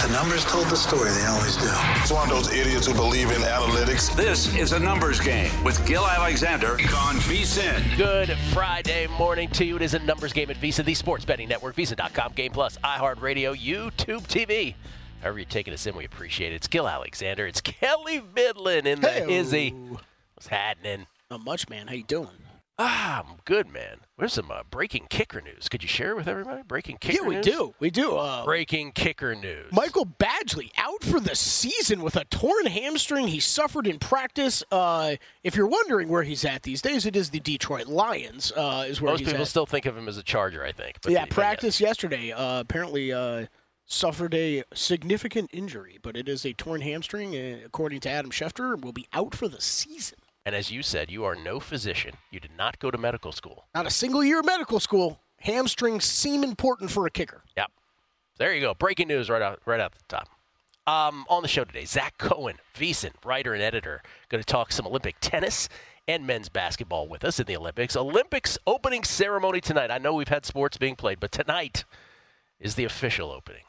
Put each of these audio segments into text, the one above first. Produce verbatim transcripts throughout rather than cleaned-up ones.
The numbers told the story. They always do. It's one of those idiots who believe in analytics. This is a numbers game with Gil Alexander on VSiN. Good Friday morning to you. It is a numbers game at VSiN, the sports betting network, VSiN dot com, Game Plus, iHeartRadio, YouTube T V. However you're taking us in, we appreciate it. It's Gil Alexander. It's Kelly Midland in the Hey-o. hizzy. What's happening? Not much, man. How you doing? Ah, I'm good, man. There's some uh, breaking kicker news. Could you share it with everybody? Breaking kicker yeah, we news? do. We do. Uh, Breaking kicker news. Michael Badgley out for the season with a torn hamstring he suffered in practice. Uh, if you're wondering where he's at these days, it is the Detroit Lions. Uh, is where Most he's people at. still think of him as a Charger, I think. But yeah, the, but practice yes. yesterday. Uh, apparently uh, suffered a significant injury, but it is a torn hamstring. Uh, according to Adam Schefter, will be out for the season. And as you said, you are no physician. You did not go to medical school. Not a single year of medical school. Hamstrings seem important for a kicker. Yep. There you go. Breaking news right out right out the top. Um, on the show today, Zach Cohen, VSiN, writer and editor, going to talk some Olympic tennis and men's basketball with us in the Olympics. Olympics opening ceremony tonight. I know we've had sports being played, but tonight is the official opening.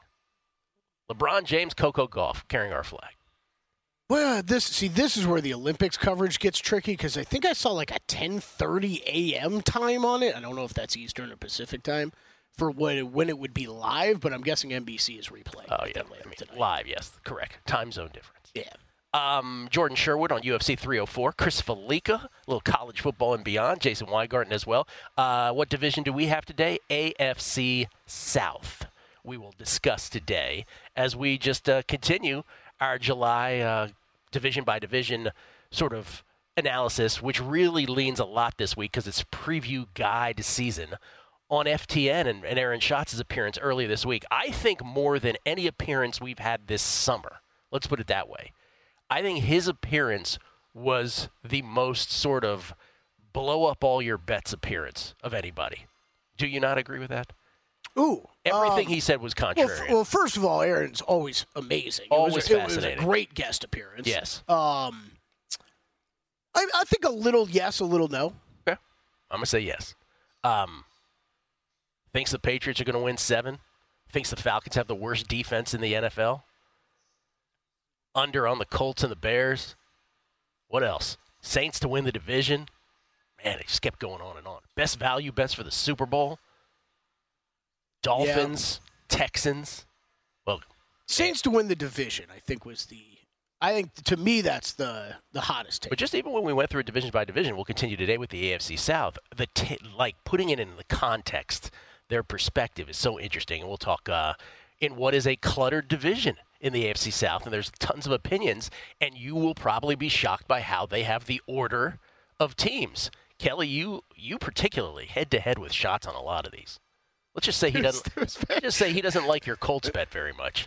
LeBron James, Coco Gauff carrying our flag. Well, this see, this is where the Olympics coverage gets tricky because I think I saw like a ten thirty a.m. time on it. I don't know if that's Eastern or Pacific time for when it, when it would be live, but I'm guessing N B C is replaying. Oh, yeah. I mean, live, yes. Correct. Time zone difference. Yeah. Um, Jordan Sherwood on U F C three oh four. Chris Felica, a little college football and beyond. Jason Weingarten as well. Uh, what division do we have today? A F C South. We will discuss today as we just uh, continue our July uh, division-by-division sort of analysis, which really leans a lot this week because it's preview guide season on F T N and, and Aaron Schatz's appearance earlier this week. I think more than any appearance we've had this summer. Let's put it that way. I think his appearance was the most sort of blow-up-all-your-bets appearance of anybody. Do you not agree with that? Ooh. Everything um, he said was well, contrary. f- well, first of all, Aaron's always amazing. It Always was, a- fascinating. It was a great guest appearance. Yes. Um, I, I think a little yes, a little no. Okay. I'm going to say yes. Um, thinks the Patriots are going to win seven. Thinks the Falcons have the worst defense in the N F L. Under on the Colts and the Bears. What else? Saints to win the division. Man, it just kept going on and on. Best value bets for the Super Bowl. Dolphins, yeah. Texans. Well, Saints to win the division, I think, was the. I think to me that's the the hottest take. But just even when we went through it division by division, we'll continue today with the A F C South. The t- like putting it in the context, their perspective is so interesting, and we'll talk uh, in what is a cluttered division in the A F C South, and there's tons of opinions, and you will probably be shocked by how they have the order of teams. Kelly, you you particularly head to head with shots on a lot of these. Let's just say he doesn't. Let's just say he doesn't like your Colts bet very much.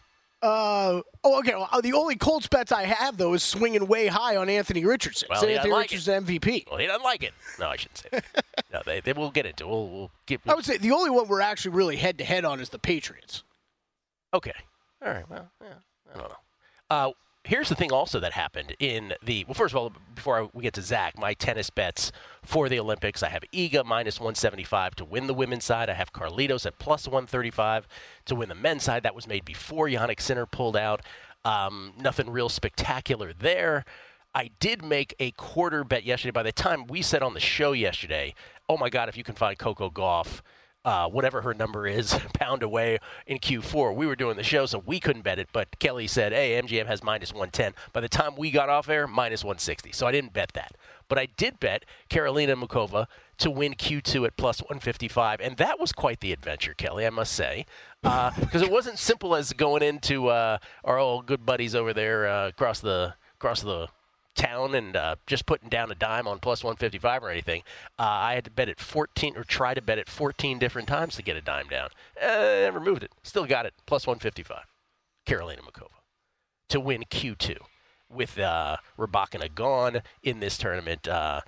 Uh, oh, okay. Well, the only Colts bets I have though is swinging way high on Anthony Richardson. Well, so he Anthony like Richardson's M V P. Well, he doesn't like it. No, I shouldn't say that. No, they, they will get into. We'll, we'll get. I would say the only one we're actually really head to head on is the Patriots. Okay. All right. Well, yeah. I don't know. Uh, here's the thing also that happened in the – well, first of all, before I, we get to Zach, my tennis bets for the Olympics, I have Iga minus one seventy-five to win the women's side. I have Carlitos at plus one thirty-five to win the men's side. That was made before Jannik Sinner pulled out. Um, nothing real spectacular there. I did make a quarter bet yesterday. By the time we said on the show yesterday, oh, my God, if you can find Coco Gauff, Uh, whatever her number is, pound away in Q four. We were doing the show, so we couldn't bet it, but Kelly said, hey, M G M has minus one ten. By the time we got off air, minus one sixty. So I didn't bet that. But I did bet Karolina Muchova to win Q two at plus one fifty-five, and that was quite the adventure, Kelly, I must say, because uh, it wasn't simple as going into uh, our old good buddies over there uh, across the across the town and uh, just putting down a dime on plus one fifty-five or anything. Uh, I had to bet it fourteen or try to bet it fourteen different times to get a dime down. Uh, never moved it. Still got it. Plus one fifty-five. Karolina Muchova to win Q two with uh, Rybakina gone in this tournament. Uh,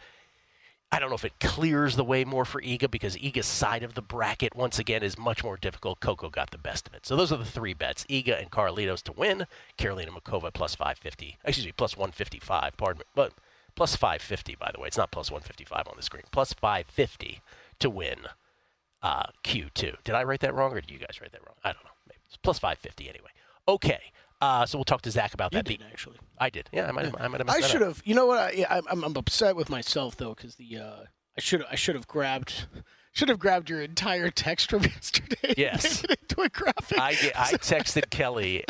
I don't know if it clears the way more for Iga because Iga's side of the bracket, once again, is much more difficult. Coco got the best of it. So those are the three bets. Iga and Carlitos to win. Karolina Muchova plus five fifty. Excuse me, plus one fifty-five. Pardon me. But plus five fifty, by the way. It's not plus one fifty-five on the screen. Plus five fifty to win uh, Q two. Did I write that wrong or did you guys write that wrong? I don't know. Maybe it's plus five fifty anyway. Okay. Uh, so we'll talk to Zach about You that. did, The- actually. I did. Yeah, I might have, I might have messed I that should up. have. You know what? I, yeah, I'm, I'm upset with myself though because the uh, I should I should have grabbed should have grabbed your entire text from yesterday. Yes. And made it into a graphic. I, get- I texted Kelly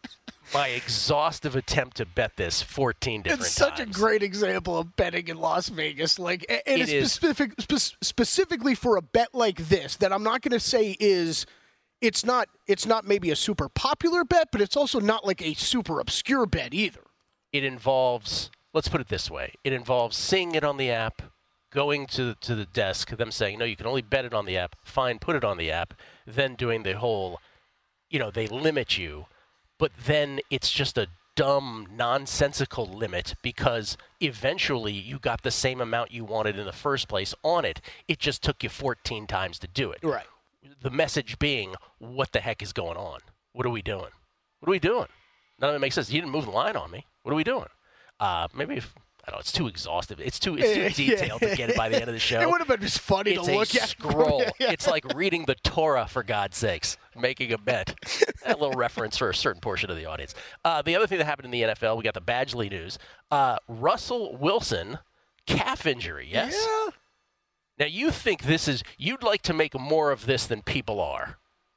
my exhaustive attempt to bet this fourteen different It's such times. a great example of betting in Las Vegas. Like, and and It it's is. specific, spe- specifically for a bet like this that I'm not going to say is. It's not. It's not maybe a super popular bet, but it's also not like a super obscure bet either. It involves, let's put it this way, it involves seeing it on the app, going to to the desk, them saying, no, you can only bet it on the app, fine, put it on the app, then doing the whole, you know, they limit you, but then it's just a dumb, nonsensical limit because eventually you got the same amount you wanted in the first place on it. It just took you fourteen times to do it. Right. The message being, what the heck is going on? What are we doing? What are we doing? None of it makes sense. You didn't move the line on me. What are we doing? Uh, maybe if, I don't know. It's too exhaustive. It's too it's too detailed to get it by the end of the show. It would have been just funny It's to a look at. scroll. It's like reading the Torah, for God's sakes, making a bet. A little reference for a certain portion of the audience. Uh, the other thing that happened in the N F L, we got the Badgley news. Uh, Russell Wilson, calf injury, yes? Yeah. Now, you think this is, you'd like to make more of this than people are.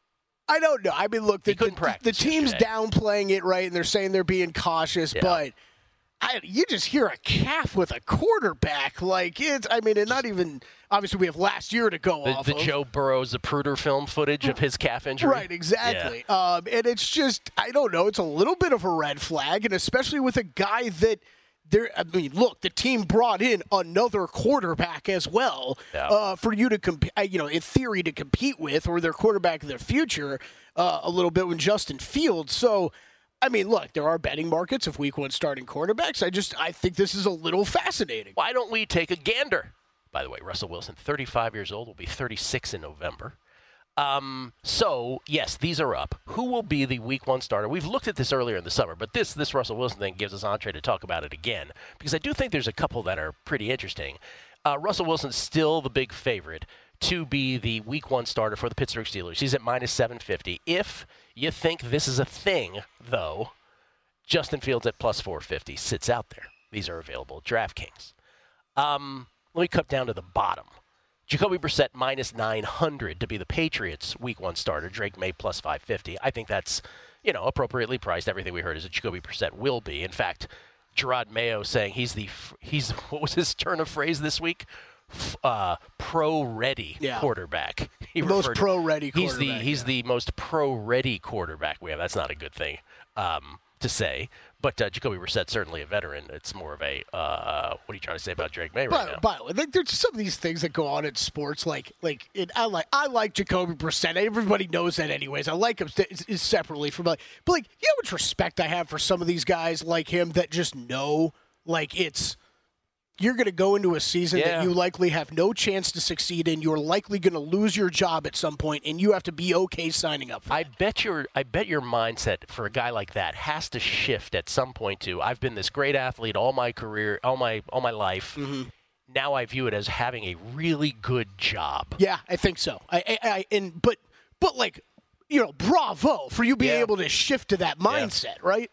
I don't know. I mean, look, the, He couldn't the, practice the team's yesterday. downplaying it, right? And they're saying they're being cautious, Yeah. but I, you just hear a calf with a quarterback. Like, it's, I mean, and not even, obviously, we have last year to go The, off the of. Joe Burrow Zapruder film footage of his calf injury. Right, exactly. Um, and it's just, I don't know, it's a little bit of a red flag, and especially with a guy that there. I mean, look, the team brought in another quarterback as well Yeah. uh, for you to, comp- uh, you know, in theory, to compete with, or their quarterback of the future uh, a little bit with Justin Fields. So, I mean, look, there are betting markets of week one starting quarterbacks. I just, I think this is a little fascinating. Why don't we take a gander? By the way, Russell Wilson, thirty-five years old, will be thirty-six in November. Um, so, yes, these are up. Who will be the week one starter? We've looked at this earlier in the summer, but this this Russell Wilson thing gives us entree to talk about it again, because I do think there's a couple that are pretty interesting. Uh, Russell Wilson's still the big favorite to be the week one starter for the Pittsburgh Steelers. He's at minus seven fifty. If you think this is a thing, though, Justin Fields at plus four fifty sits out there. These are available at DraftKings. Um, let me cut down to the bottom. Jacoby Brissett minus nine hundred to be the Patriots' week one starter. Drake May plus five fifty. I think that's, you know, appropriately priced. Everything we heard is that Jacoby Brissett will be. In fact, Gerard Mayo saying he's the, he's what was his turn of phrase this week? Uh, pro-ready Yeah. quarterback. He The most referred- pro-ready He's the quarterback, he's yeah. the most pro-ready quarterback we have. That's not a good thing um, to say. But uh, Jacoby Brissett's certainly a veteran. It's more of a uh, what are you trying to say about Drake May right By, now? by the way, like, there's some of these things that go on in sports. Like, like it, I like I like Jacoby Brissett. Everybody knows that, anyways. I like him st- separately from like, but like, you know how much respect I have for some of these guys like him that just know, like, it's you're going to go into a season Yeah. that you likely have no chance to succeed in. You're likely going to lose your job at some point, and you have to be okay signing up for I it. bet your I bet your mindset for a guy like that has to shift at some point to I've been this great athlete all my career, all my all my life. Mm-hmm. Now I view it as having a really good job. Yeah, I think so. I, I, I and but but like, you know, bravo for you being Yeah. able to shift to that mindset, right?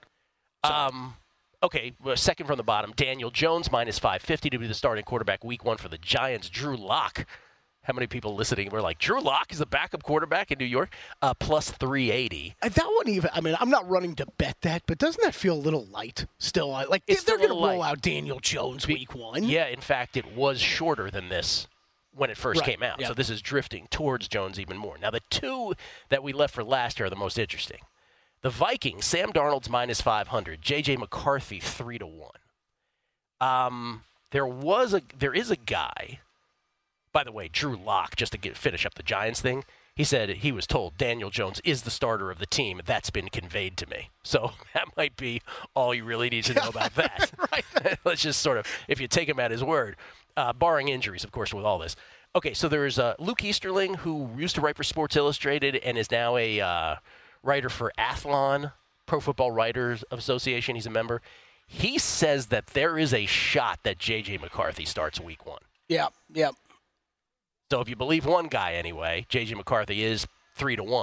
Um, okay, well, second from the bottom, Daniel Jones minus five fifty to be the starting quarterback week one for the Giants. Drew Lock. How many people listening were like, Drew Lock is the backup quarterback in New York? Uh, plus three eighty. Uh, That one even. I mean, I'm not running to bet that, but doesn't that feel a little light still? I- Like It's they're a going to little roll light. out Daniel Jones week one. Yeah, in fact, it was shorter than this when it first Right, came out. yeah. So this is drifting towards Jones even more. Now, the two that we left for last year are the most interesting. The Vikings, Sam Darnold's minus five hundred, J J McCarthy three to one. Um, there was a, there is a guy. By the way, Drew Lock, just to get finish up the Giants thing, he said he was told Daniel Jones is the starter of the team. That's been conveyed to me. So that might be all you really need to know about that. Right. Let's just sort of, if you take him at his word, uh, barring injuries, of course, with all this. Okay, so there's uh, Luke Easterling, who used to write for Sports Illustrated and is now a uh, writer for Athlon, Pro Football Writers Association. He's a member. He says that there is a shot that J J McCarthy starts week one. Yeah, yeah. So if you believe one guy anyway, J J McCarthy is three to one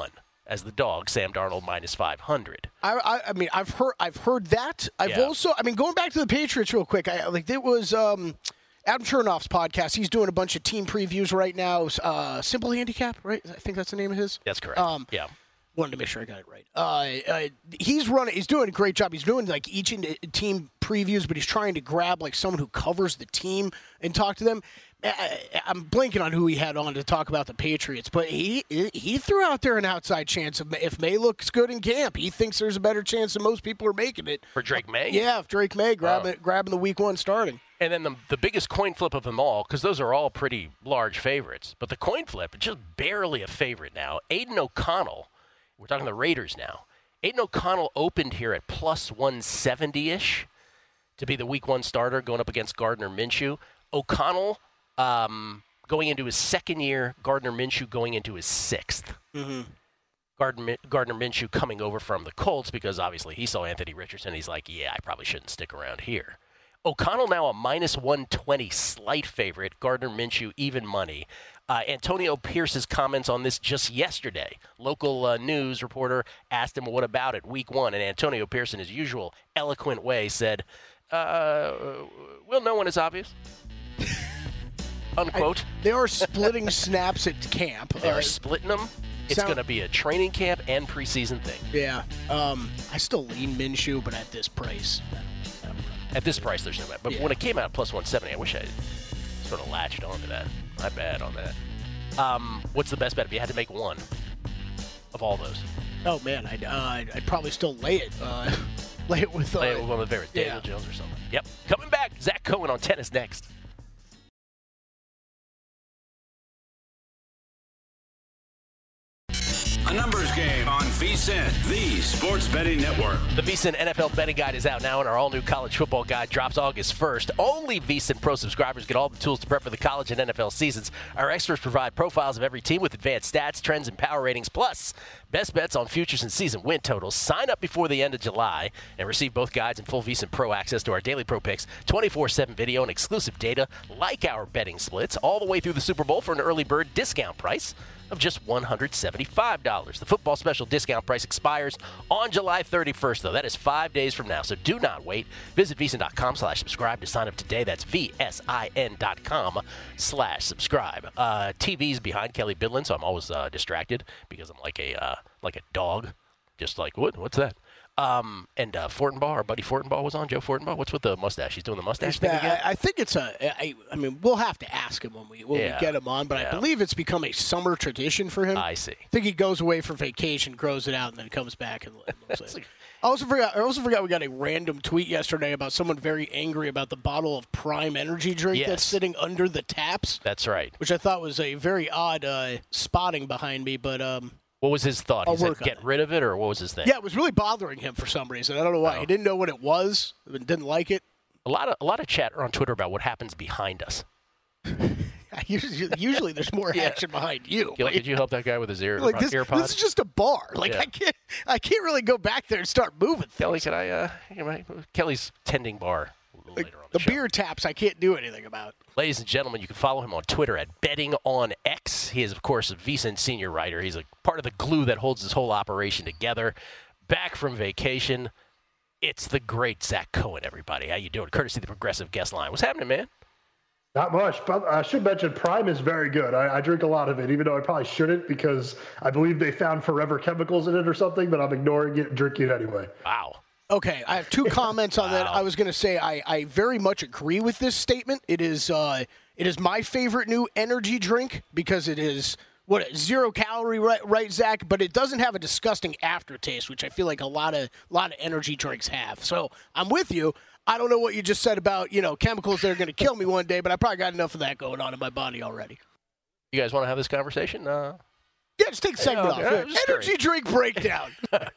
as the dog. Sam Darnold minus five hundred. I, I, I mean, I've heard, I've heard that. I've Yeah. also, I mean, going back to the Patriots real quick. I like it was um, Adam Chernoff's podcast. He's doing a bunch of team previews right now. Uh, Simple Handicap, right? I think that's the name of his. That's correct. Um, yeah. Wanted to make sure I got it right. Uh, uh, he's running. He's doing a great job. He's doing like each in- team previews, but he's trying to grab like someone who covers the team and talk to them. I, I'm blanking on who he had on to talk about the Patriots, but he he threw out there an outside chance of if May looks good in camp, he thinks there's a better chance than most people are making it For Drake May? Yeah, if Drake May grabbing Oh. grabbing the week one starting. And then the, the biggest coin flip of them all, because those are all pretty large favorites, but the coin flip, it's just barely a favorite now. Aiden O'Connell, we're talking the Raiders now. Aiden O'Connell opened here at plus one seventy-ish to be the week one starter going up against Gardner Minshew. O'Connell um, going into his second year, Gardner Minshew going into his sixth. Mm-hmm. Gardner, Gardner Minshew coming over from the Colts because obviously he saw Anthony Richardson. He's like, yeah, I probably shouldn't stick around here. O'Connell now a minus one twenty slight favorite. Gardner Minshew even money. Uh, Antonio Pierce's comments on this just yesterday. Local uh, news reporter asked him, what about it, week one? And Antonio Pierce, in his usual eloquent way, said, uh, well, no one is obvious. Unquote. I, they are splitting snaps at camp. They're Uh, splitting them. It's sound- going to be a training camp and preseason thing. yeah. Um, I still lean Minshew, but at this price, I don't, I don't know. At this price, there's no bet. But Yeah. when it came out at plus one seventy, I wish I sort of latched onto that. My bad on that. Um, what's the best bet if you had to make one of all those? Oh man, I'd, uh, I'd I'd probably still lay it, uh, lay it with uh, Play it with one of the favorites, Daniel yeah. Jones or something. Yep. Coming back, Zach Cohen on tennis next. A numbers game on VSiN, the sports betting network. The VSiN N F L betting guide is out now, and our all-new college football guide drops August first. Only VSiN Pro subscribers get all the tools to prep for the college and N F L seasons. Our experts provide profiles of every team with advanced stats, trends, and power ratings, plus best bets on futures and season win totals. Sign up before the end of July and receive both guides and full VSiN Pro access to our daily Pro Picks, twenty-four seven video, and exclusive data like our betting splits all the way through the Super Bowl for an early bird discount price of just one hundred seventy-five dollars. The football special discount price expires on July thirty-first, though. That is five days from now, so do not wait. Visit VSiN.com slash subscribe to sign up today. That's V-S-I-N dot com slash subscribe. Uh, T V's behind Kelly Bidlin, so I'm always uh, distracted because I'm like a uh, like a dog. Just like, what? What's that? Um, and uh, Fortenbaugh, our buddy Fortenbaugh was on. Joe Fortenbaugh. What's with the mustache? He's doing the mustache thing again? I, I think it's a. I, I mean, we'll have to ask him when we when Yeah. we get him on, but Yeah. I believe it's become a summer tradition for him. I see. I think he goes away for vacation, grows it out, and then comes back and, and looks That's at it. like- I also forgot. I also forgot we got a random tweet yesterday about someone very angry about the bottle of Prime Energy drink Yes. that's sitting under the taps, That's right. which I thought was a very odd uh, spotting behind me. But um, What was his thought? I'll He said, work on get it. rid of it, or what was his thing? yeah, it was really bothering him for some reason. I don't know why. Oh. He didn't know what it was. Didn't like it. A lot of a lot of chatter on Twitter about what happens behind us. Usually, usually there's more Yeah. action behind you. Gil, could you help that guy with his ear Like this, ear pod? this is just a bar. Like Yeah. I can't, I can't really go back there and start moving things. Kelly, can I? Uh, you know, Kelly's tending bar a little Like, later on the the, show. beer taps, I can't do anything about. Ladies and gentlemen, you can follow him on Twitter at Betting on X. He is, of course, a VSiN senior writer. He's a part of the glue that holds this whole operation together. Back from vacation, it's the great Zach Cohen. Everybody, how you doing? Courtesy of the Progressive Guest Line. What's happening, man? Not much, but I should mention Prime is very good. I, I drink a lot of it, even though I probably shouldn't because I believe they found forever chemicals in it or something, but I'm ignoring it and drinking it anyway. Wow. Okay, I have two comments on that. Wow. I was going to say I, I very much agree with this statement. It is uh, it is my favorite new energy drink because it is what zero calorie, right, right, Zach? But it doesn't have a disgusting aftertaste, which I feel like a lot of lot of energy drinks have. So I'm with you. I don't know what you just said about you know chemicals that are going to kill me one day, but I probably got enough of that going on in my body already. You guys want to have this conversation? Uh, Yeah, just take a segment okay, off. I'm just Energy drink breakdown.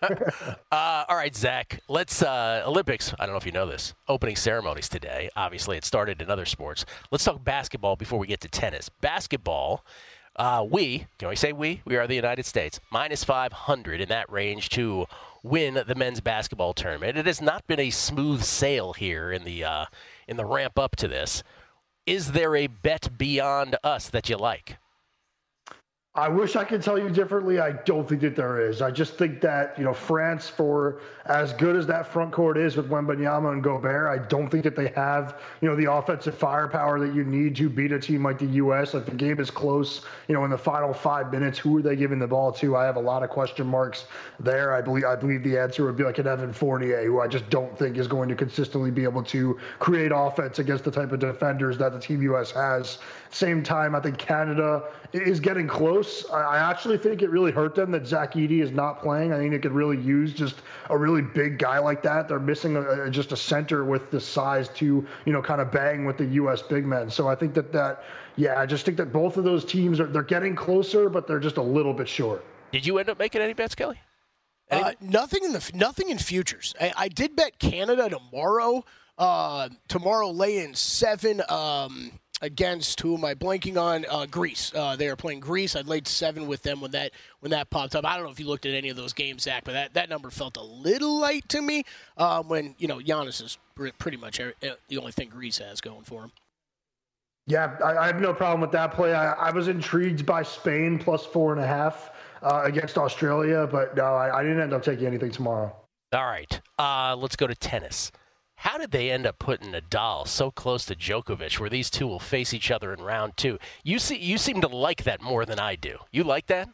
Uh, all right, Zach. Let's uh, Olympics. I don't know if you know this. Opening ceremonies today. Obviously, it started in other sports. Let's talk basketball before we get to tennis. Basketball. Uh, we can we say we? We are the United States. Minus five hundred in that range to win the men's basketball tournament. It has not been a smooth sail here in the uh, in the ramp up to this. Is there a bet beyond us that you like? I wish I could tell you differently. I don't think that there is. I just think that, you know, France, for as good as that front court is with Wembanyama and Gobert, I don't think that they have, you know, the offensive firepower that you need to beat a team like the U S. Like, the game is close, you know, in the final five minutes. Who are they giving the ball to? I have a lot of question marks there. I believe I believe the answer would be like an Evan Fournier, who I just don't think is going to consistently be able to create offense against the type of defenders that the Team U S has. Same time, I think Canada is getting close. I actually think it really hurt them that Zach Edey is not playing. I think they could really use just a really big guy like that. They're missing a, just a center with the size to, you know, kind of bang with the U S big men. So I think that that, yeah, I just think that both of those teams are, they're getting closer, but they're just a little bit short. Did you end up making any bets, Kelly? Uh, nothing in the nothing in futures. I, I did bet Canada tomorrow. Uh, tomorrow lay in seven. Um, Against who am I blanking on? Uh, Greece. Uh, they are playing Greece. I laid seven with them when that when that popped up. I don't know if you looked at any of those games, Zach, but that, that number felt a little light to me. Um, when you know Giannis is pretty much the only thing Greece has going for him. Yeah, I, I have no problem with that play. I, I was intrigued by Spain plus four and a half uh, against Australia, but no, I, I didn't end up taking anything tomorrow. All right, uh, let's go to tennis. How did they end up putting Nadal so close to Djokovic, where these two will face each other in round two? You see, you seem to like that more than I do. You like that?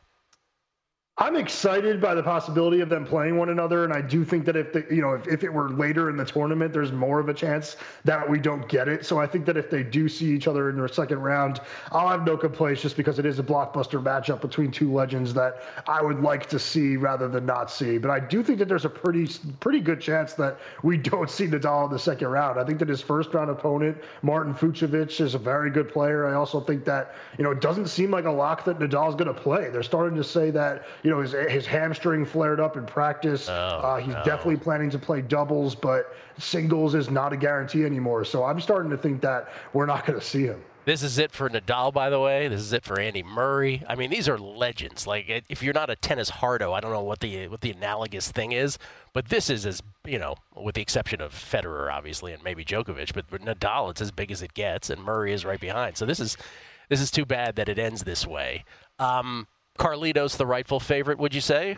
I'm excited by the possibility of them playing one another, and I do think that if the, you know if, if it were later in the tournament, there's more of a chance that we don't get it. So I think that if they do see each other in the second round, I'll have no complaints, just because it is a blockbuster matchup between two legends that I would like to see rather than not see. But I do think that there's a pretty pretty good chance that we don't see Nadal in the second round. I think that his first round opponent, Martin Fucsovics, is a very good player. I also think that, you know, it doesn't seem like a lock that Nadal's going to play. They're starting to say that, you know, his his hamstring flared up in practice. Oh, uh, he's no. definitely planning to play doubles, but singles is not a guarantee anymore. So I'm starting to think that we're not going to see him. This is it for Nadal, by the way. This is it for Andy Murray. I mean, these are legends. Like, if you're not a tennis hardo, I don't know what the what the analogous thing is, but this is as, you know, with the exception of Federer, obviously, and maybe Djokovic, but with Nadal, it's as big as it gets, and Murray is right behind. So this is this is too bad that it ends this way. Um, Carlitos, the rightful favorite, would you say?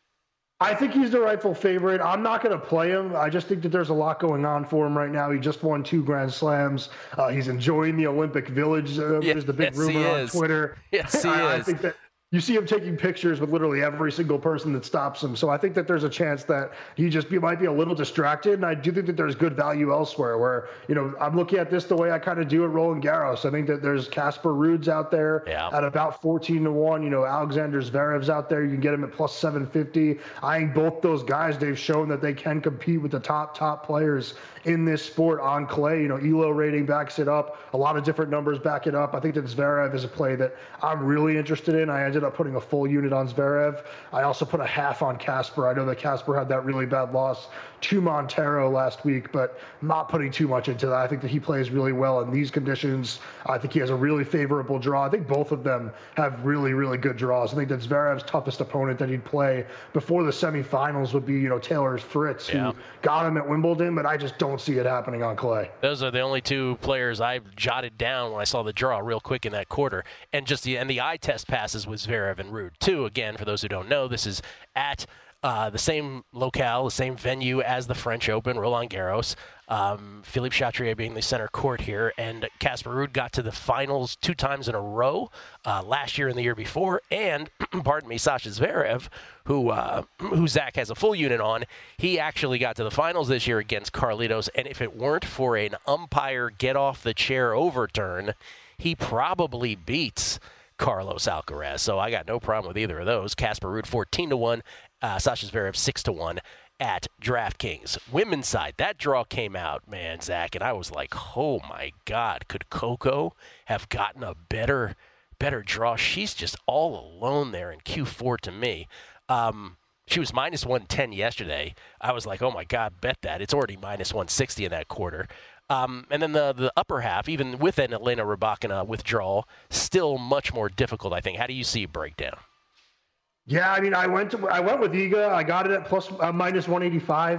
I think he's the rightful favorite. I'm not going to play him. I just think that there's a lot going on for him right now. He just won two Grand Slams. Uh, he's enjoying the Olympic Village. Uh, yes, there's the big yes, rumor on is. Twitter. Yes, he I, is. I think that you see him taking pictures with literally every single person that stops him. So I think that there's a chance that he just be, might be a little distracted. And I do think that there's good value elsewhere where, you know, I'm looking at this the way I kind of do at Roland Garros. I think that there's Casper Ruud's out there yeah. at about fourteen to one. You know, Alexander Zverev's out there. You can get him at plus seven fifty. I think both those guys, they've shown that they can compete with the top, top players in this sport on clay. You know, E L O rating backs it up. A lot of different numbers back it up. I think that Zverev is a play that I'm really interested in. I ended up putting a full unit on Zverev. I also put a half on Casper. I know that Casper had that really bad loss to Montero last week, but not putting too much into that. I think that he plays really well in these conditions. I think he has a really favorable draw. I think both of them have really, really good draws. I think that Zverev's toughest opponent that he'd play before the semifinals would be, you know, Taylor Fritz, yeah. who got him at Wimbledon, but I just don't see it happening on clay. Those are the only two players I jotted down when I saw the draw real quick in that quarter. And just the and the eye test passes with Zverev and Ruud too. Again, for those who don't know, this is at uh, the same locale, the same venue as the French Open, Roland Garros. Um, Philippe Chatrier being the center court here, and Casper Ruud got to the finals two times in a row, uh, last year and the year before. And pardon me, Sasha Zverev, who uh, who Zach has a full unit on, he actually got to the finals this year against Carlitos. And if it weren't for an umpire get off the chair overturn, he probably beats Carlos Alcaraz. So I got no problem with either of those. Casper Ruud fourteen to one, uh, Sasha Zverev six to one. At DraftKings. Women's side, that draw came out, man, Zach, and I was like, oh my God, could Coco have gotten a better better draw? She's just all alone there in Q four to me. Um, she was minus one ten yesterday. I was like, oh my God, bet that. It's already minus one sixty in that quarter. Um, and then the the upper half, even with an Elena Rybakina withdrawal, still much more difficult, I think. How do you see a breakdown? Yeah, I mean, I went to I went with Iga. I got it at plus uh, minus one eighty-five.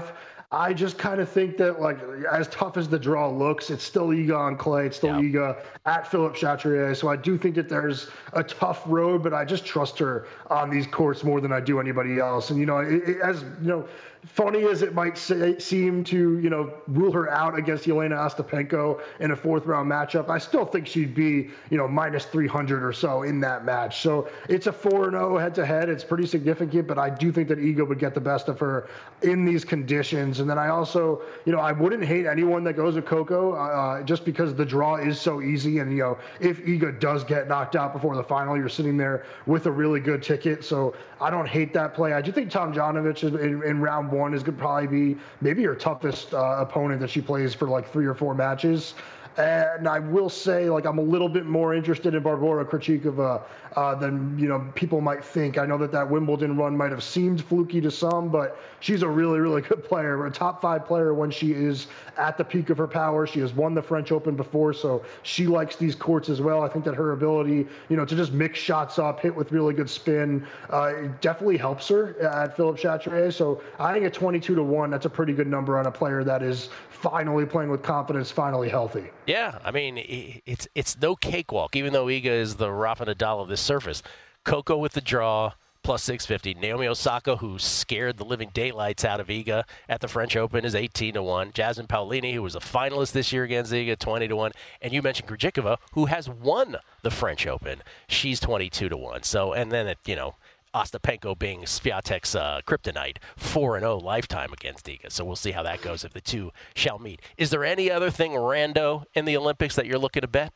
I just kind of think that, like, as tough as the draw looks, it's still Iga on clay. It's still Yep. Iga at Philippe Chatrier. So I do think that there's a tough road, but I just trust her on these courts more than I do anybody else. And, you know, it, it, as, you know, funny as it might say, seem to, you know, rule her out against Yelena Ostapenko in a fourth round matchup, I still think she'd be, you know, minus three hundred or so in that match. So it's a four and oh head to head. It's pretty significant, but I do think that Iga would get the best of her in these conditions. And then I also, you know, I wouldn't hate anyone that goes with Coco uh, just because the draw is so easy. And, you know, if Iga does get knocked out before the final, you're sitting there with a really good ticket. So I don't hate that play. I do think Tomljanovic in, in round one is going to probably be maybe her toughest uh, opponent that she plays for like three or four matches. And I will say, like, I'm a little bit more interested in Barbora Krejcikova uh, than, you know, people might think. I know that that Wimbledon run might have seemed fluky to some, but she's a really, really good player, a top five player when she is at the peak of her power. She has won the French Open before, so she likes these courts as well. I think that her ability, you know, to just mix shots up, hit with really good spin, uh, it definitely helps her at Philippe Chatrier. So I think at twenty-two to one, that's a pretty good number on a player that is finally playing with confidence, finally healthy. Yeah, I mean, it's it's no cakewalk, even though Iga is the Rafa Nadal of this surface. Coco with the draw, plus six fifty. Naomi Osaka, who scared the living daylights out of Iga at the French Open, is eighteen to one. Jasmine Paolini, who was a finalist this year against Iga, twenty to one. And you mentioned Krejcikova, who has won the French Open. She's twenty-two to one. So, and then, it, you know, Ostapenko being Swiatek's uh, kryptonite, four and oh lifetime against Iga. So we'll see how that goes if the two shall meet. Is there any other thing rando in the Olympics that you're looking to bet?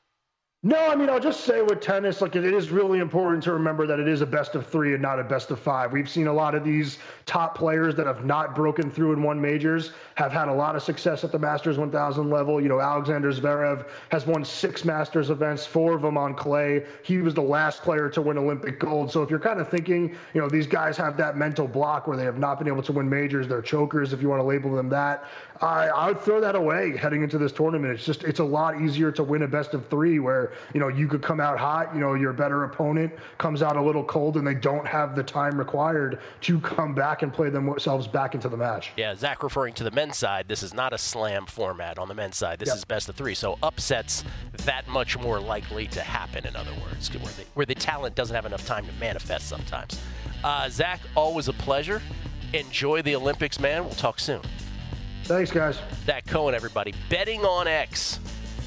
No, I mean, I'll just say with tennis, like, it is really important to remember that it is a best of three and not a best of five. We've seen a lot of these top players that have not broken through and won majors have had a lot of success at the Masters one thousand level. You know, Alexander Zverev has won six Masters events, four of them on clay. He was the last player to win Olympic gold. So if you're kind of thinking, you know, these guys have that mental block where they have not been able to win majors, they're chokers, if you want to label them that, I, I would throw that away heading into this tournament. It's just, it's a lot easier to win a best of three where, you know, you could come out hot, you know, your better opponent comes out a little cold and they don't have the time required to come back and play themselves back into the match. Yeah, Zach referring to the men's side, this is not a slam format on the men's side. This Yep. is best of three. So upsets that much more likely to happen, in other words, where the, where the talent doesn't have enough time to manifest sometimes. Uh, Zach, always a pleasure. Enjoy the Olympics, man. We'll talk soon. Thanks, guys. Zach Cohen, everybody. Betting on X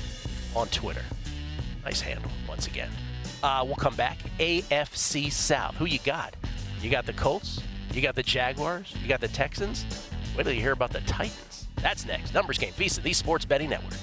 on Twitter. Nice handle, once again. Uh, we'll come back. A F C South. Who you got? You got the Colts. You got the Jaguars. You got the Texans. Wait till you hear about the Titans. That's next. Numbers Game, VSiN, the Sports Betting Network.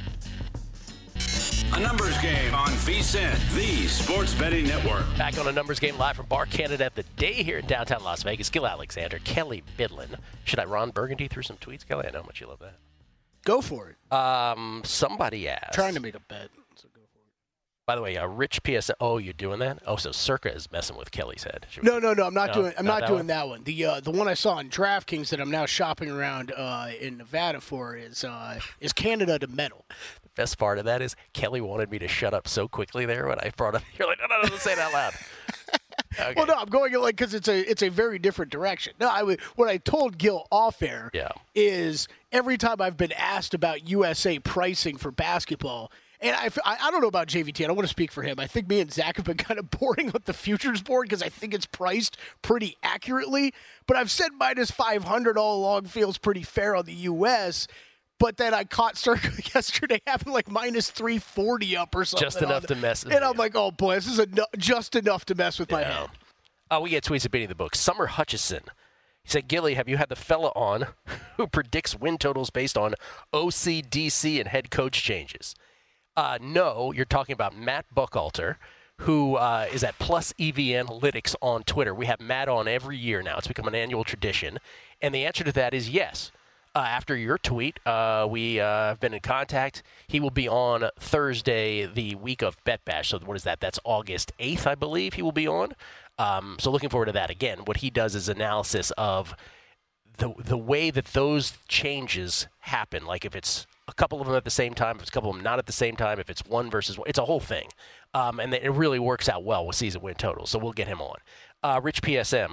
A numbers game on VSiN, the Sports Betting Network. Back on a numbers game live from Bar Canada at the Day here in downtown Las Vegas. Gil Alexander, Kelly Bidlin. Should I Ron Burgundy through some tweets, Kelly? I know how much you love that. Go for it. Um, somebody asked. Trying to make a bet. So go for it. By the way, uh, Rich P S. Oh, you're doing that? Oh, so Circa is messing with Kelly's head. Should we- No, no, no. I'm not No, doing. I'm not not, that doing one? that one. The uh, the one I saw on DraftKings that I'm now shopping around uh, in Nevada for is uh, is Canada to medal. The best part of that is Kelly wanted me to shut up so quickly there when I brought up. You're like, no, no, no, don't say it out loud. Okay. Well, no, I'm going it like because it's a it's a very different direction. No, I would, what I told Gil off air Yeah. is every time I've been asked about U S A pricing for basketball. And I, I, I don't know about J V T. I don't want to speak for him. I think me and Zach have been kind of boring with the futures board because I think it's priced pretty accurately. But I've said minus five hundred all along feels pretty fair on the U S. But then I caught Circa yesterday having like minus three forty up or something. Just enough on to it. mess with And you. I'm like, oh, boy, this is eno- just enough to mess with my Yeah. head. Oh, we get tweets at beating the book. Summer Hutchison. He said, Gilly, have you had the fella on who predicts win totals based on O C D C and head coach changes? Uh, no, you're talking about Matt Buchalter, who uh, is at Plus E V Analytics on Twitter. We have Matt on every year now. It's become an annual tradition. And the answer to that is yes. Uh, after your tweet, uh, we uh, have been in contact. He will be on Thursday, the week of Bet Bash. So what is that? That's August eighth, I believe he will be on. Um, so looking forward to that. Again, what he does is analysis of the the way that those changes happen. Like if it's a couple of them at the same time, if it's a couple of them not at the same time, if it's one versus one, it's a whole thing. Um, and it really works out well with season win totals. So we'll get him on. Uh, Rich P S M.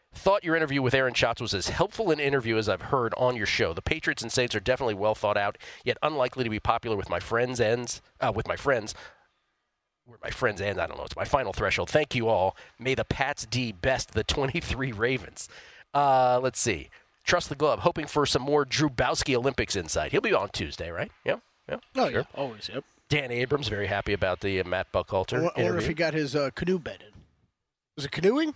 Thought your interview with Aaron Schatz was as helpful an interview as I've heard on your show. The Patriots and Saints are definitely well thought out, yet unlikely to be popular with my friends. Ends uh, with my friends. Where my friends end, I don't know. It's my final threshold. Thank you all. May the Pats D best the twenty-three Ravens. Uh, let's see. Trust the Glove. Hoping for some more Drew Bowski Olympics insight. He'll be on Tuesday, right? Yeah. Yeah. Oh sure. yeah, always. Yep. Dan Abrams very happy about the uh, Matt Buckhalter I, w- I wonder if he got his uh, canoe bed in. Was it canoeing?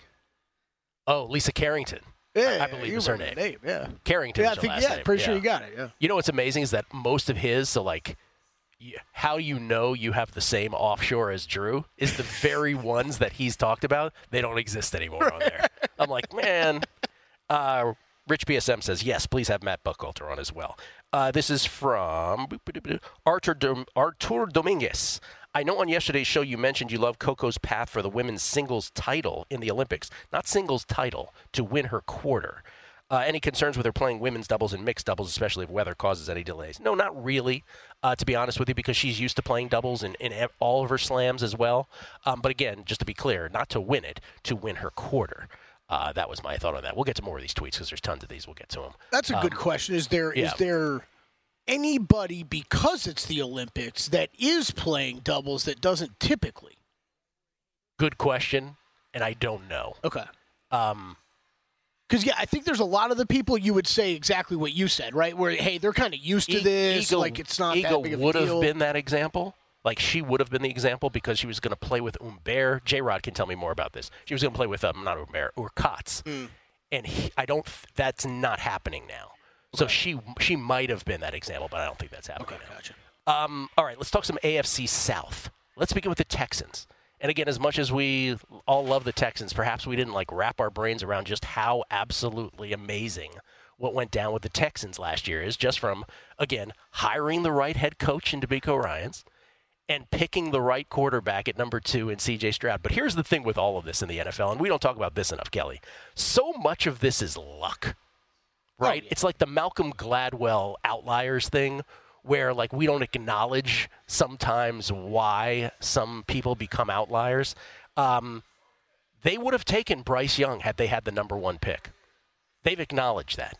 Oh, Lisa Carrington. Yeah, I believe you is her remember name. the name. Yeah. Carrington Yeah, is I her think last yeah, name. pretty yeah. sure you got it. Yeah. You know what's amazing is that most of his, so like, y- how you know you have the same offshore as Drew is the very ones that he's talked about. They don't exist anymore on there. I'm like, man. Uh, Rich B S M says, yes, please have Matt Buckhalter on as well. Uh, this is from Artur, Dom- Artur Dominguez. I know on yesterday's show you mentioned you love Coco's path for the women's singles title in the Olympics. Not singles title, to win her quarter. Uh, any concerns with her playing women's doubles and mixed doubles, especially if weather causes any delays? No, not really, uh, to be honest with you, because she's used to playing doubles in, in all of her slams as well. Um, but again, just to be clear, not to win it, to win her quarter. Uh, that was my thought on that. We'll get to more of these tweets because there's tons of these. We'll get to them. That's a good um, question. Is there yeah. is there anybody, because it's the Olympics, that is playing doubles that doesn't typically? Good question, and I don't know. Okay. Um, Because, yeah, I think there's a lot of the people you would say exactly what you said, right? Where, hey, they're kind of used to this. Ego, like, it's not Ego that big of a would have deal. been that example. Like, she would have been the example because she was going to play with Humbert. J-Rod can tell me more about this. She was going to play with, um, not Humbert, Urquhart. Mm. And he, I don't, that's not happening now. So okay. she she might have been that example, but I don't think that's happening okay, now. Gotcha. Um, all right, let's talk some A F C South. Let's begin with the Texans. And again, as much as we all love the Texans, perhaps we didn't like wrap our brains around just how absolutely amazing what went down with the Texans last year is, just from, again, hiring the right head coach in DeMeco Ryans and picking the right quarterback at number two in C J Stroud. But here's the thing with all of this in the N F L, and we don't talk about this enough, Kelly. So much of this is luck, right? Oh, yeah. It's like the Malcolm Gladwell outliers thing, where like we don't acknowledge sometimes why some people become outliers. Um, they would have taken Bryce Young had they had the number one pick. They've acknowledged that.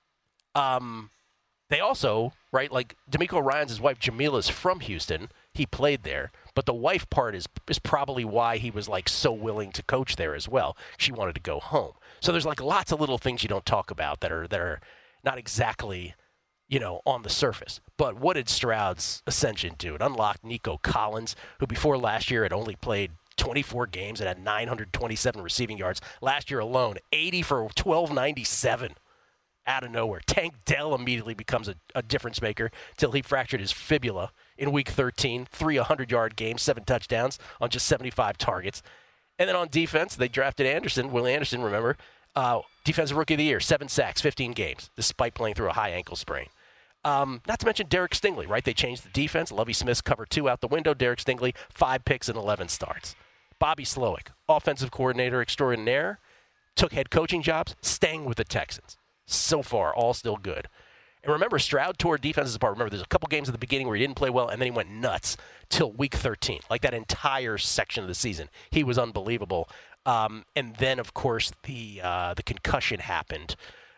Um, they also, right, like DeMeco Ryans' wife Jamila is from Houston. He played there, but the wife part is is probably why he was like so willing to coach there as well. She wanted to go home. So there's like lots of little things you don't talk about that are that are not exactly, you know, on the surface. But what did Stroud's ascension do? It unlocked Nico Collins, who before last year had only played twenty-four games and had nine hundred twenty-seven receiving yards. Last year alone, eighty for twelve ninety-seven out of nowhere. Tank Dell immediately becomes a, a difference maker till he fractured his fibula in week thirteen. Three hundred-yard games, seven touchdowns on just seventy-five targets. And then on defense, they drafted Anderson, Will Anderson, remember, uh, Defensive Rookie of the Year, seven sacks, fifteen games, despite playing through a high ankle sprain. Um, not to mention Derek Stingley, right? They changed the defense. Lovie Smith's cover two out the window. Derek Stingley, five picks and eleven starts. Bobby Slowick, offensive coordinator extraordinaire, took head coaching jobs, staying with the Texans. So far, all still good. And remember, Stroud tore defenses apart. Remember, there's a couple games at the beginning where he didn't play well, and then he went nuts till week thirteen. Like that entire section of the season, he was unbelievable. Um, and then, of course, the uh, the concussion happened.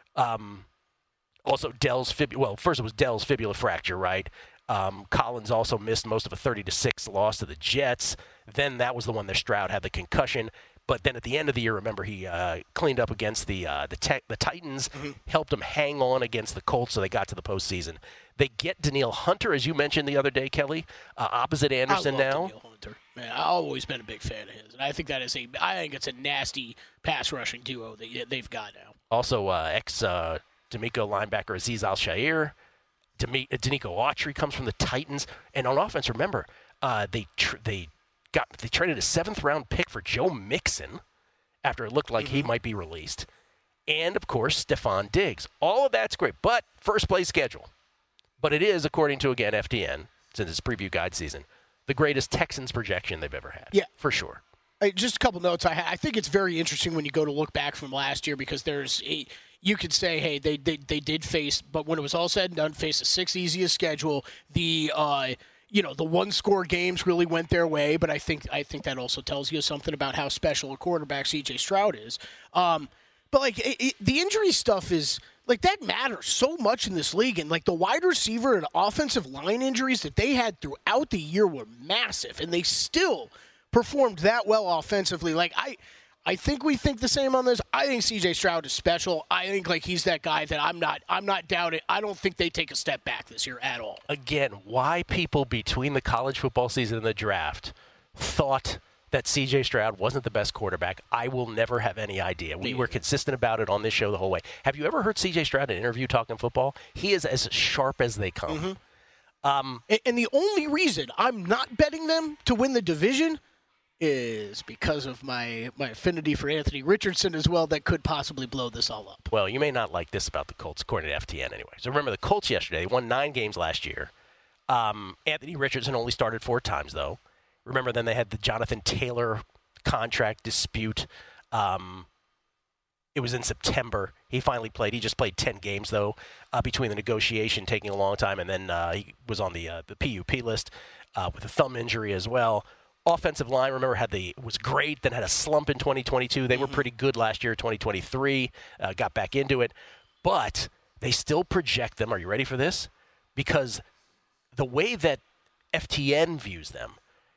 Um, also, Dell's fibula. Well, first it was Dell's fibula fracture, right? Um, Collins also missed most of a thirty to six loss to the Jets. Then that was the one that Stroud had the concussion. But then at the end of the year, remember, he uh, cleaned up against the uh, the, te- the Titans, mm-hmm. helped them hang on against the Colts, so they got to the postseason. They get Danielle Hunter, as you mentioned the other day, Kelly, uh, opposite Anderson I love now. Danielle Hunter. Man, I've always been a big fan of his, and I think that is a I think it's a nasty pass rushing duo that they've got now. Also, uh, ex uh, DeMeco linebacker Azeez Al-Shaair. Demi- Danico Autry comes from the Titans, and on offense, remember, uh, they tr- they. Got, they traded a seventh-round pick for Joe Mixon after it looked like mm-hmm. he might be released. And, of course, Stephon Diggs. All of that's great, but first-place schedule. But it is, according to, again, F T N, since it's preview guide season, the greatest Texans projection they've ever had. Yeah. For sure. Hey, just a couple notes. I, ha- I think it's very interesting when you go to look back from last year because there's a, you could say, hey, they, they, they did face, but when it was all said and done, face the sixth easiest schedule. The uh, – You know, the one-score games really went their way, but I think I think that also tells you something about how special a quarterback C J Stroud is. Um, But, like, it, it, the injury stuff is, like, that matters so much in this league. And, like, the wide receiver and offensive line injuries that they had throughout the year were massive. And they still performed that well offensively. Like, I I think we think the same on this. I think C J Stroud is special. I think, like, he's that guy that I'm not I'm not doubting. I don't think they take a step back this year at all. Again, why people between the college football season and the draft thought that C J Stroud wasn't the best quarterback, I will never have any idea. We were consistent about it on this show the whole way. Have you ever heard C J Stroud in an interview talking football? He is as sharp as they come. Mm-hmm. Um, and, and the only reason I'm not betting them to win the division is because of my, my affinity for Anthony Richardson as well that could possibly blow this all up. Well, you may not like this about the Colts, according to F T N anyway. So remember, the Colts yesterday, they won nine games last year. Um, Anthony Richardson only started four times, though. Remember, then they had the Jonathan Taylor contract dispute. Um, it was in September. He finally played. He just played ten games, though, uh, between the negotiation taking a long time, and then uh, he was on the uh, the P U P list uh, with a thumb injury as well. Offensive line, remember, had the was great, then had a slump in twenty twenty-two. They were pretty good last year, twenty twenty-three, uh, got back into it. But they still project them. Are you ready for this? Because the way that F T N views them,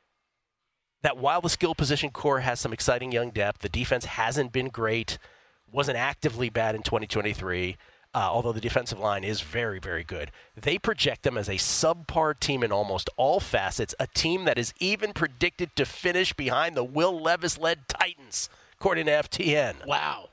that while the skill position core has some exciting young depth, the defense hasn't been great, wasn't actively bad in twenty twenty-three, uh, although the defensive line is very, very good. They project them as a subpar team in almost all facets, a team that is even predicted to finish behind the Will Levis-led Titans, according to F T N. Wow.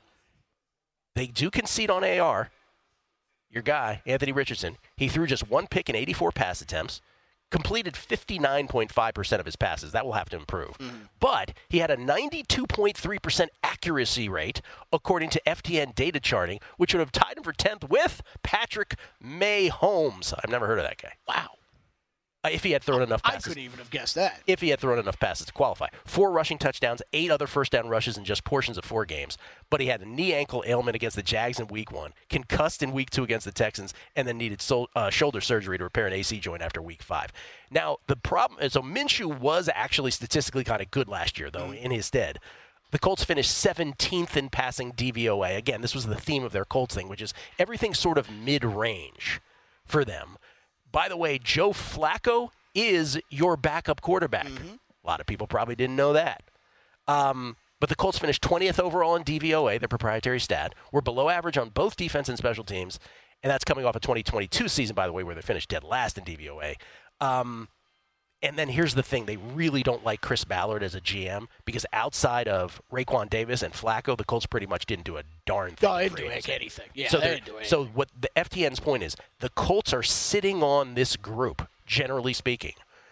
They do concede on A R. Your guy, Anthony Richardson, he threw just one pick and eighty-four pass attempts, completed fifty-nine point five percent of his passes. That will have to improve. Mm. But he had a ninety-two point three percent accuracy rate, according to F T N data charting, which would have tied him for tenth with Patrick Mahomes. I've never heard of that guy. Wow. Uh, if he had thrown enough passes. I couldn't even have guessed that. If he had thrown enough passes to qualify. Four rushing touchdowns, eight other first down rushes in just portions of four games. But he had a knee ankle ailment against the Jags in week one, concussed in week two against the Texans, and then needed so, uh, shoulder surgery to repair an A C joint after week five. Now, the problem is, so Minshew was actually statistically kind of good last year, though, mm. in his stead. The Colts finished seventeenth in passing D V O A. Again, this was the theme of their Colts thing, which is everything sort of mid-range for them. By the way, Joe Flacco is your backup quarterback. Mm-hmm. A lot of people probably didn't know that. Um, but the Colts finished twentieth overall in D V O A, their proprietary stat. We're below average on both defense and special teams, and that's coming off a twenty twenty-two season, by the way, where they finished dead last in D V O A. Um, and then here's the thing. They really don't like Chris Ballard as a G M because outside of Raekwon Davis and Flacco, the Colts pretty much didn't do a darn thing. No, they didn't do anything. Yeah, so they didn't do anything. So what the F T N's point is, the Colts are sitting on this group, generally speaking,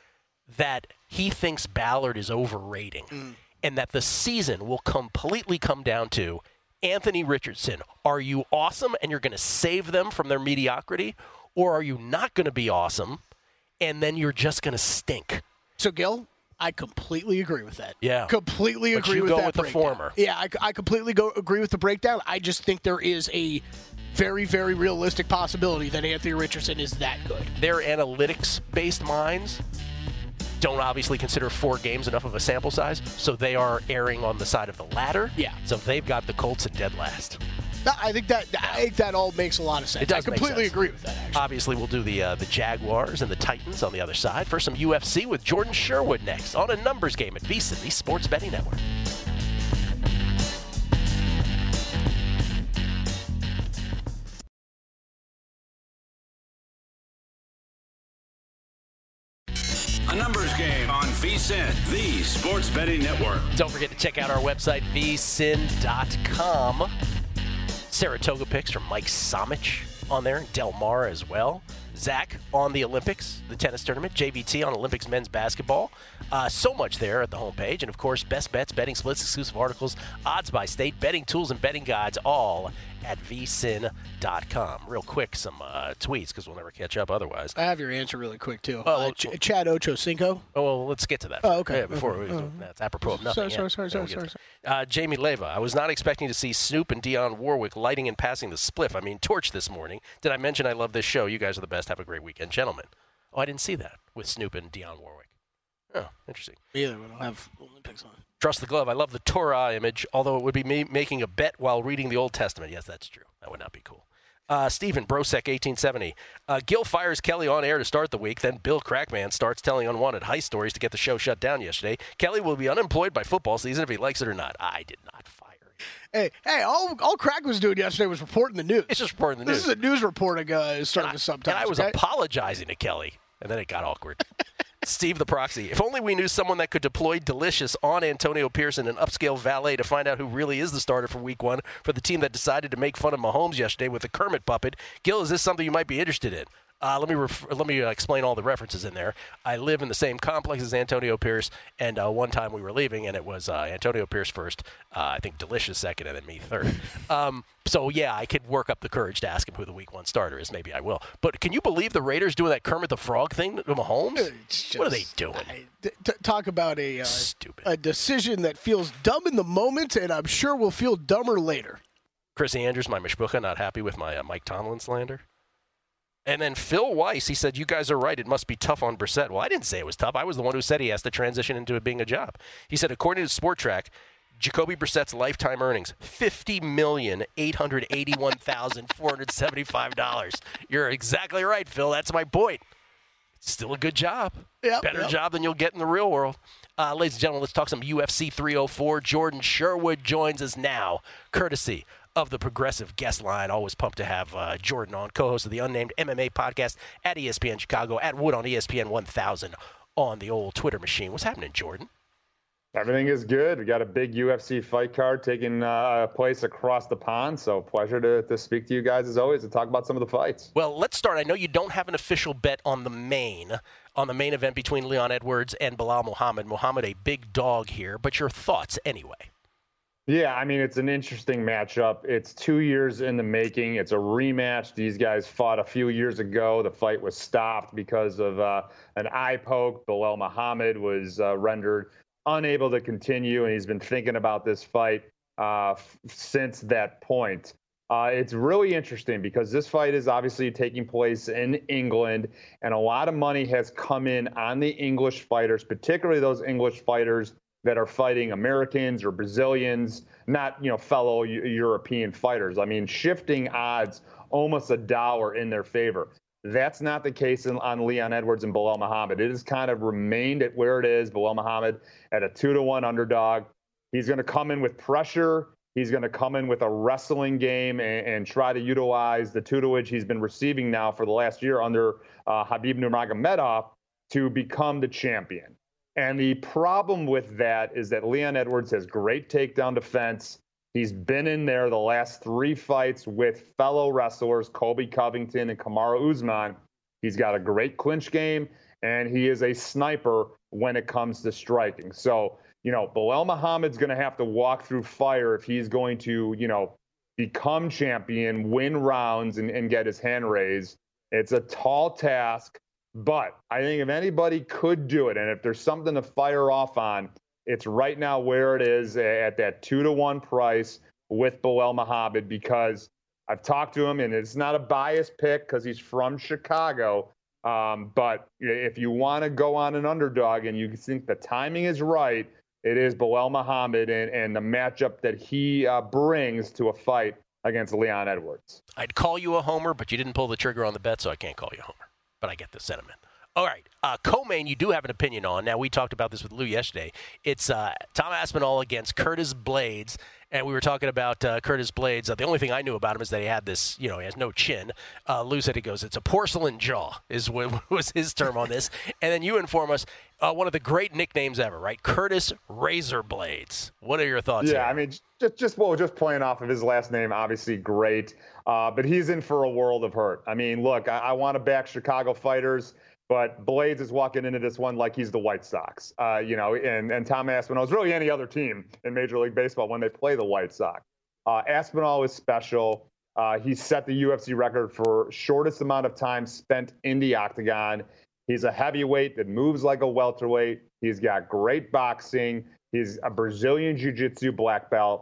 that he thinks Ballard is overrating, mm. and that the season will completely come down to Anthony Richardson. Are you awesome and you're going to save them from their mediocrity, or are you not going to be awesome and then you're just going to stink? So, Gil, I completely agree with that. Yeah. Completely but agree you with go that with breakdown. the former. Yeah, I, I completely go agree with the breakdown. I just think there is a very, very realistic possibility that Anthony Richardson is that good. Their analytics-based minds don't obviously consider four games enough of a sample size, so they are erring on the side of the latter. Yeah. So they've got the Colts in dead last. I think that I think that all makes a lot of sense. It does I completely make sense. agree with that, actually. Obviously, we'll do the uh, the Jaguars and the Titans on the other side. First, some U F C with Jordan Sherwood next on a numbers game at VSiN, the Sports Betting Network. A numbers game on VSiN, the Sports Betting Network. Don't forget to check out our website, V S I N dot com. Saratoga picks from Mike Somich on there, Del Mar as well. Zach on the Olympics, the tennis tournament, J V T on Olympics men's basketball. Uh, so much there at the homepage. And, of course, best bets, betting splits, exclusive articles, odds by state, betting tools, and betting guides, all at V S I N dot com. Real quick, some uh, tweets, because we'll never catch up otherwise. I have your answer really quick, too. Oh, well, uh, Ch- Chad Ochocinco. Oh, well, let's get to that. Oh, okay. Yeah, before we, oh, that's apropos of nothing. Sorry, yeah. sorry, sorry, sorry, sorry. Uh, Jamie Leva, I was not expecting to see Snoop and Dionne Warwick lighting and passing the spliff, I mean torch this morning. Did I mention I love this show? You guys are the best. Have a great weekend, gentlemen. Oh, I didn't see that with Snoop and Dionne Warwick. Oh, interesting. Either we don't have Olympics on. Trust the glove. I love the Torah image, although it would be me making a bet while reading the Old Testament. Yes, that's true. That would not be cool. Uh, Stephen, Brosek, eighteen seventy. Uh, Gil fires Kelly on air to start the week. Then Bill Crackman starts telling unwanted heist stories to get the show shut down yesterday. Kelly will be unemployed by football season if he likes it or not. I did not fire him. Hey, hey! All all Crack was doing yesterday was reporting the news. It's just reporting the news. This is a news reporting uh, starting and with I, subtitles. And I was okay? apologizing to Kelly, and then it got awkward. Steve the Proxy. If only we knew someone that could deploy Delicious on Antonio Pearson, an upscale valet, to find out who really is the starter for week one for the team that decided to make fun of Mahomes yesterday with the Kermit puppet. Gil, is this something you might be interested in? Uh, let me ref- let me uh, explain all the references in there. I live in the same complex as Antonio Pierce, and uh, one time we were leaving, and it was uh, Antonio Pierce first, uh, I think Delicious second, and then me third. um, so, yeah, I could work up the courage to ask him who the week one starter is. Maybe I will. But can you believe the Raiders doing that Kermit the Frog thing to Mahomes? Just, what are they doing? I, t- talk about a, uh, Stupid. a decision that feels dumb in the moment, and I'm sure will feel dumber later. Chris Andrews, my mishpucha, not happy with my uh, Mike Tomlin slander. And then Phil Weiss, he said, you guys are right. It must be tough on Brissett. Well, I didn't say it was tough. I was the one who said he has to transition into it being a job. He said, according to Sport Track, Jacoby Brissett's lifetime earnings, fifty million eight hundred eighty-one thousand four hundred seventy-five dollars. You're exactly right, Phil. That's my point. It's still a good job. Yep, Better yep. job than you'll get in the real world. Uh, ladies and gentlemen, let's talk some U F C three oh four. Jordan Sherwood joins us now, courtesy of the Progressive Guest Line. Always pumped to have uh, Jordan on, co-host of the Unnamed M M A podcast at E S P N Chicago, at Wood on E S P N one thousand on the old Twitter machine. What's happening, Jordan? Everything is good. We got a big U F C fight card taking uh, place across the pond, so pleasure to, to speak to you guys as always to talk about some of the fights. Well, let's start. I know you don't have an official bet on the main, on the main event between Leon Edwards and Bilal Muhammad. Muhammad, a big dog here, but your thoughts anyway. Yeah, I mean, it's an interesting matchup. It's two years in the making. It's a rematch. These guys fought a few years ago. The fight was stopped because of uh, an eye poke. Bilal Muhammad was uh, rendered unable to continue, and he's been thinking about this fight uh, f- since that point. Uh, it's really interesting because this fight is obviously taking place in England, and a lot of money has come in on the English fighters, particularly those English fighters that are fighting Americans or Brazilians, not, you know, fellow U- European fighters. I mean, shifting odds almost a dollar in their favor. That's not the case in, on Leon Edwards and Bilal Muhammad. It has kind of remained at where it is. Bilal Muhammad at a two to one underdog. He's going to come in with pressure. He's going to come in with a wrestling game and, and try to utilize the tutelage he's been receiving now for the last year under uh, Khabib Nurmagomedov to become the champion. And the problem with that is that Leon Edwards has great takedown defense. He's been in there the last three fights with fellow wrestlers, Colby Covington and Kamaru Usman. He's got a great clinch game, and he is a sniper when it comes to striking. So, you know, Bilal Muhammad's going to have to walk through fire if he's going to, you know, become champion, win rounds, and, and get his hand raised. It's a tall task, but I think if anybody could do it, and if there's something to fire off on, it's right now where it is at that two to one price with Bilal Muhammad, because I've talked to him, and it's not a biased pick because he's from Chicago. Um, but if you want to go on an underdog and you think the timing is right, it is Bilal Muhammad and, and the matchup that he uh, brings to a fight against Leon Edwards. I'd call you a homer, but you didn't pull the trigger on the bet, so I can't call you a homer. But I get the sentiment. All right, uh, co-main you do have an opinion on. Now, we talked about this with Lou yesterday. It's uh, Tom Aspinall against Curtis Blades, and we were talking about uh, Curtis Blades. Uh, the only thing I knew about him is that he had this, you know, he has no chin. Uh, Lou said he goes, it's a porcelain jaw, is what was his term on this. And then you inform us, uh, one of the great nicknames ever, right? Curtis Razor Blades. What are your thoughts Yeah, here? I mean, just, just, well, just playing off of his last name, obviously great. Uh, but he's in for a world of hurt. I mean, look, I, I want to back Chicago fighters, but Blades is walking into this one like he's the White Sox, uh, you know, and, and Tom Aspinall is really any other team in Major League Baseball when they play the White Sox. Uh, Aspinall is special. Uh, he set the U F C record for shortest amount of time spent in the octagon. He's a heavyweight that moves like a welterweight. He's got great boxing. He's a Brazilian Jiu-Jitsu black belt.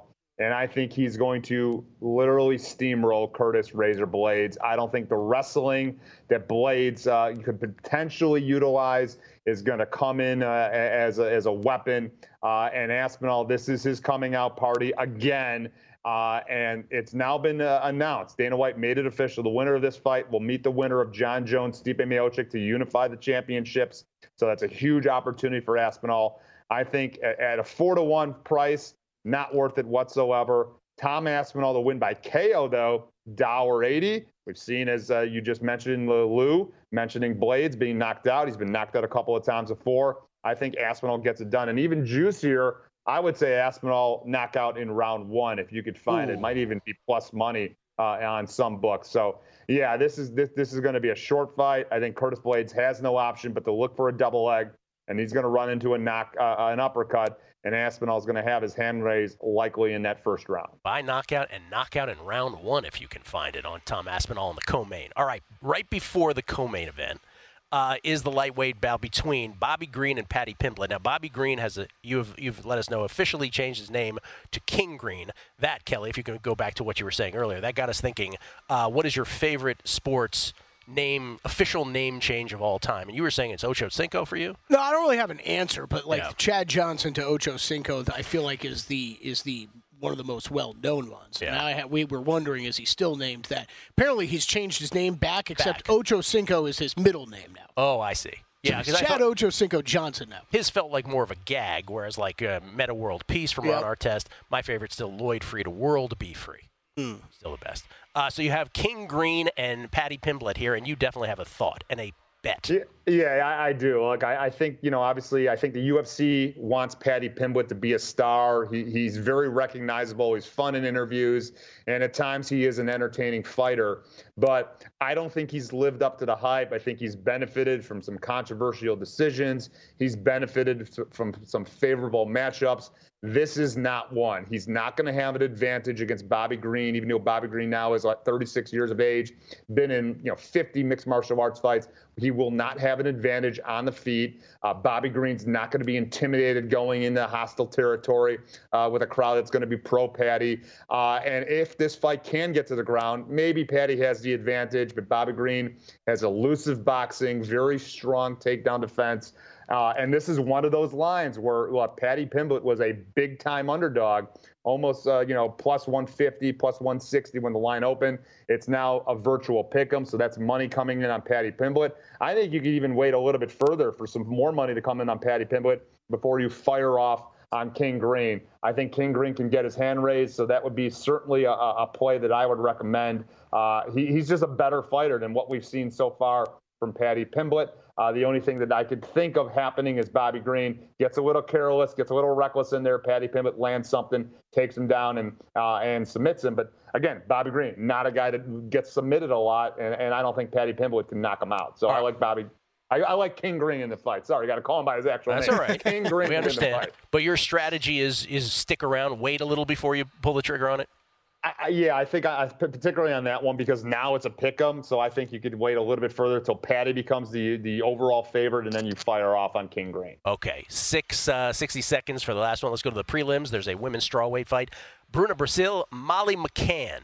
and I think he's going to literally steamroll Curtis Razor Blaydes. I don't think the wrestling that Blaydes uh, could potentially utilize is going to come in uh, as, a, as a weapon. Uh, and Aspinall, this is his coming out party again. Uh, and it's now been uh, announced. Dana White made it official. The winner of this fight will meet the winner of John Jones, Stipe Miocic to unify the championships. So that's a huge opportunity for Aspinall. I think at, at a four to one price, not worth it whatsoever. Tom Aspinall to win by K O, though, one dollar eighty. We've seen, as uh, you just mentioned, Lou, mentioning Blaydes being knocked out. He's been knocked out a couple of times before. I think Aspinall gets it done. And even juicier, I would say Aspinall knockout in round one if you could find Ooh. it. Might even be plus money uh, on some books. So, yeah, this is this this is going to be a short fight. I think Curtis Blaydes has no option but to look for a double leg, and he's going to run into a knock, uh, an uppercut, and Aspinall is going to have his hand raised likely in that first round. By knockout and knockout in round one if you can find it on Tom Aspinall in the co-main. All right, right before the co-main event. Uh, is the lightweight bout between Bobby Green and Paddy Pimblett. Now, Bobby Green has a you've you've let us know officially changed his name to King Green. That, Kelly, if you can go back to what you were saying earlier, that got us thinking. Uh, what is your favorite sports name, official name change of all time? And you were saying it's Ocho Cinco for you? No, I don't really have an answer, but like Yeah. Chad Johnson to Ocho Cinco, I feel like is the is the one of the most well-known ones. Yeah. And I ha- we were wondering, is he still named that? Apparently, he's changed his name back, except Back. Ocho Cinco is his middle name now. Oh, I see. Yeah, It's because I Chad thought Ocho Cinco Johnson now. his felt like more of a gag, whereas like uh, Meta World Peace from Yep. Ron Artest, my favorite's still Lloyd Free to World Be Free. Mm. Still the best. Uh, so you have King Green and Paddy Pimblett here, and you definitely have a thought and a bet. Yeah, yeah I, I do. Look, I, I think, you know, obviously, I think the U F C wants Paddy Pimblett to be a star. He, he's very recognizable. He's fun in interviews, and at times he is an entertaining fighter. But I don't think he's lived up to the hype. I think he's benefited from some controversial decisions. He's benefited from some favorable matchups. This is not one. He's not going to have an advantage against Bobby Green, even though Bobby Green now is like thirty-six years of age, been in you know fifty mixed martial arts fights. He will not have an advantage on the feet. Uh, Bobby Green's not going to be intimidated going into hostile territory uh, with a crowd that's going to be pro-Paddy. Uh, and if this fight can get to the ground, maybe Paddy has the advantage, but Bobby Green has elusive boxing, very strong takedown defense. Uh, and this is one of those lines where well, Paddy Pimblett was a big-time underdog, almost uh, you know plus one fifty, plus one sixty when the line opened. It's now a virtual pick'em, so that's money coming in on Paddy Pimblett. I think you could even wait a little bit further for some more money to come in on Paddy Pimblett before you fire off on King Green. I think King Green can get his hand raised, so that would be certainly a, a play that I would recommend. Uh, he, he's just a better fighter than what we've seen so far from Paddy Pimblett. Uh, the only thing that I could think of happening is Bobby Green gets a little careless, gets a little reckless in there. Paddy Pimblett lands something, takes him down, and uh, and submits him. But again, Bobby Green, not a guy that gets submitted a lot, and, and I don't think Paddy Pimblett can knock him out. So I like Bobby. I, I like King Green in the fight. Sorry, got to call him by his actual That's name. all right. King Green we understand. in the fight. But your strategy is is stick around, wait a little before you pull the trigger on it? I, I, yeah, I think I, particularly on that one because now it's a pick'em, so I think you could wait a little bit further till Paddy becomes the the overall favorite, and then you fire off on King Green. Okay, six uh, sixty seconds for the last one. Let's go to the prelims. There's a women's strawweight fight. Bruna Brazil, Molly McCann.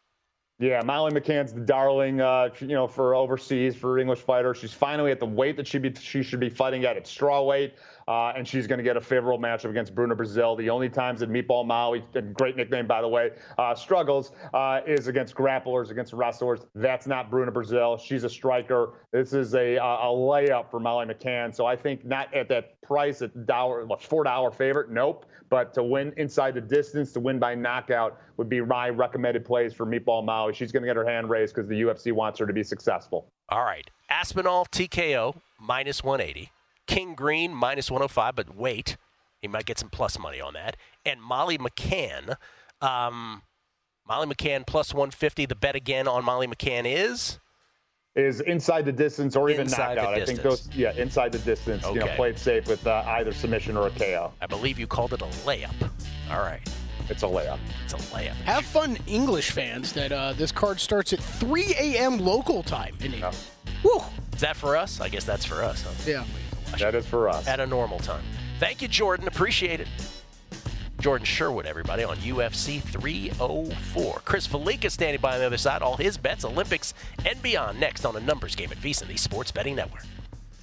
Yeah, Molly McCann's the darling, uh, you know, for overseas, for English fighter. She's finally at the weight that she be she should be fighting at at strawweight. Uh, and she's going to get a favorable matchup against Bruna Brazil. The only times that Meatball Maui, a great nickname, by the way, uh, struggles uh, is against grapplers, against wrestlers. That's not Bruna Brazil. She's a striker. This is a, a layup for Molly McCann. So I think not at that price, at dollar, what, four dollar favorite, nope. But to win inside the distance, to win by knockout, would be my recommended plays for Meatball Maui. She's going to get her hand raised because the U F C wants her to be successful. All right. Aspinall T K O, minus one eighty. King Green, minus one oh five, but wait. He might get some plus money on that. And Molly McCann, um, Molly McCann, plus one fifty. The bet again on Molly McCann is? Is inside the distance or even Inside knockout. the I think distance. those, yeah, inside the distance. You know, Okay. play it safe with uh, either submission or a K O. I believe you called it a layup. All right. It's a layup. It's a layup. Have fun, English fans, that uh, this card starts at three a.m. local time in England. Woo! Is that for us? I guess that's for us. Huh? Yeah. That is for us. At a normal time. Thank you, Jordan. Appreciate it. Jordan Sherwood, everybody, on U F C three oh four. Chris Felica standing by on the other side. All his bets, Olympics and beyond, next on A Numbers Game at VSiN, the Sports Betting Network.